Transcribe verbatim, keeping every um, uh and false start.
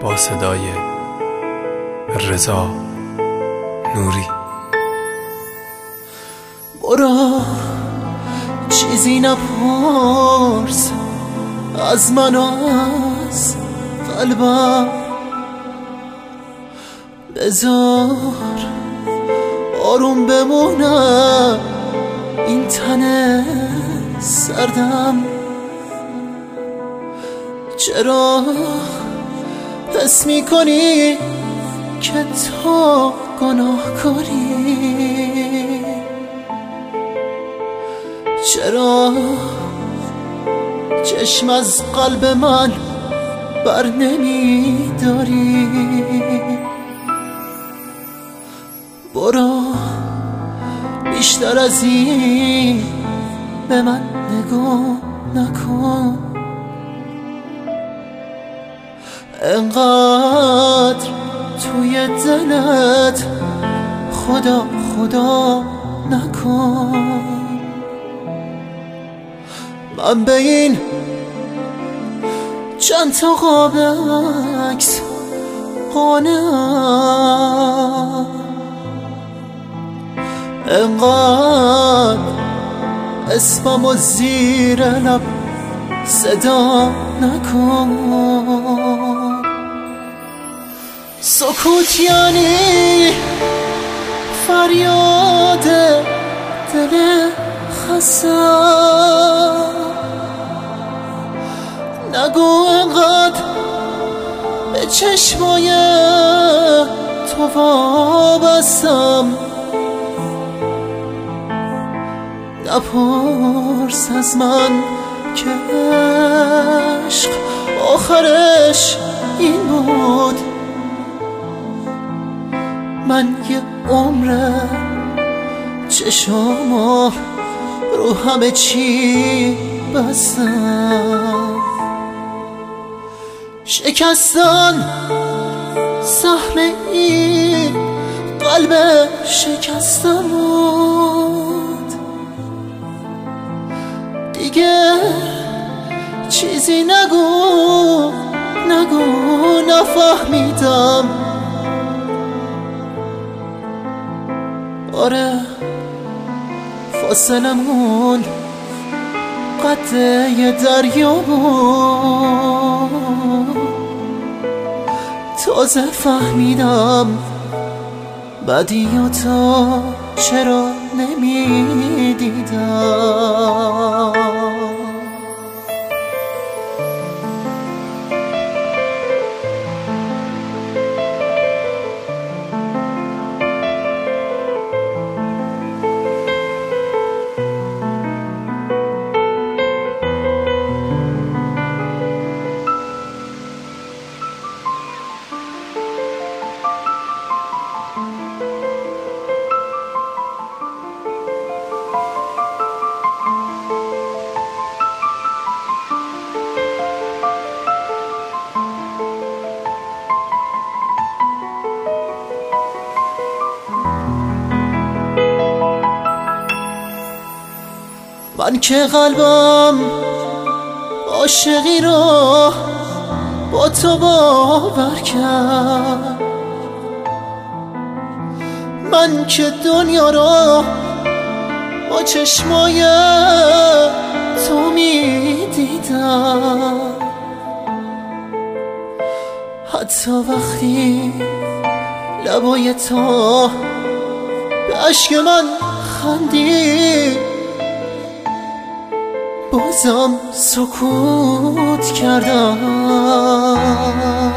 با صدای رضا نوری. برو چیزی نپرس از من و از قلبم، بذار آروم بمونم این تن سردم. چرا حس میکنی که تو گناهکاری؟ چرا چشم از قلب من بر نمیداری؟ برو بیشتر از این به من نگاه نکن، انقدر توی دلت خدا خدا نکن. من به این چند تا قاب عکس قانعم، انقدر اسممو زیر لب صدا نکن. سکوت یعنی فریاد دل خستم، نگو انقدر به چشمای تو وابستم، نپرس از من که عشق آخرش این بود. من یه عمره چشمو رو همه چی بستم، شکستن سهم این قلب شکستم بود. دیگه چیزی نگو نگو نفهمیدم. آره فاصلمون قد یه دریا بود، تازه فهمیدم بدیاتو چرا نمیدیدم. من که قلبم عاشقی رو با تو باور کرد، من که دنیا رو با چشمای تو میدیدم، حتی وقتی لبای تو به عشق من خندید بازم سکوت کردم.